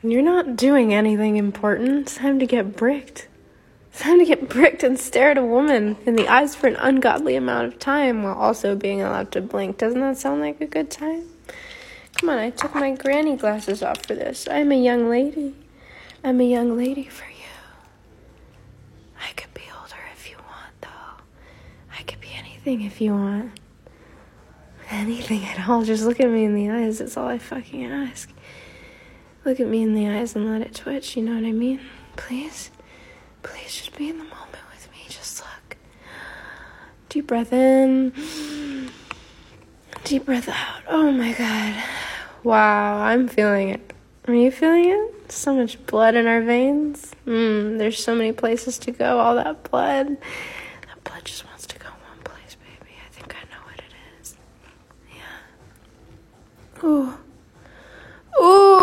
You're not doing anything important. It's time to get bricked. It's time to get bricked and stare at a woman in the eyes for an ungodly amount of time while also being allowed to blink. Doesn't that sound like a good time? Come on, I took my granny glasses off for this. I'm a young lady. I'm a young lady for you. I could be older if you want, though. I could be anything if you want. Anything at all. Just look at me in the eyes. That's all I fucking ask. Look at me in the eyes and let it twitch. You know what I mean? Please? Please just be in the moment with me. Just look. Deep breath in. Deep breath out. Oh my God. Wow, I'm feeling it. Are you feeling it? So much blood in our veins. There's so many places to go. All that blood. That blood just wants to go one place, baby. I think I know what it is. Yeah. Ooh. Ooh.